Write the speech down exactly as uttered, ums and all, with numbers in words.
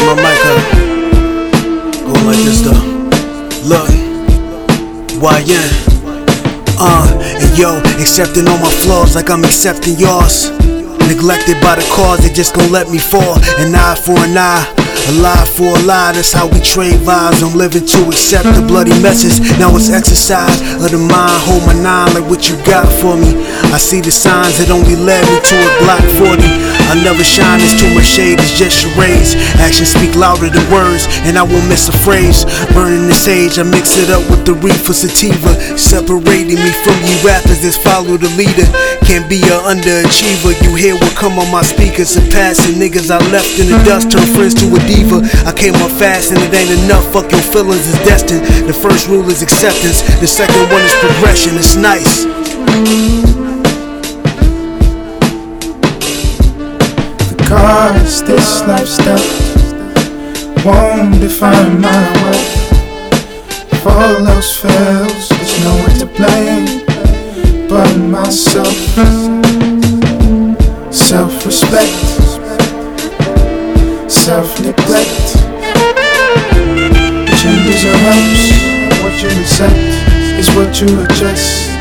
my mic up. Go like this though. Look, Y N. Uh, and yo, accepting all my flaws like I'm accepting yours. Neglected by the cause, they just gon' let me fall. An eye for an eye, a lie for a lie. That's how we trade lives. I'm living to accept the bloody message. Now it's exercise of the mind. Hold my nine like what you got for me. I see the signs that only led me to a Glock forty. I never shine, it's too much shade, it's just charades. Actions speak louder than words, and I won't miss a phrase. Burning the sage, I mix it up with the reefer sativa. Separating me from you rappers that follow the leader. Can't be an underachiever. You hear what come on my speakers. And passing niggas I left in the dust, turn friends to a diva. I came up fast and it ain't enough, fuck your feelings is destined. The first rule is acceptance, the second one is progression. It's nice. Cause this lifestyle won't define my worth. If all else fails, there's no one to blame but myself. Self-respect, self-neglect. Changes or helps. What you accept is what you adjust.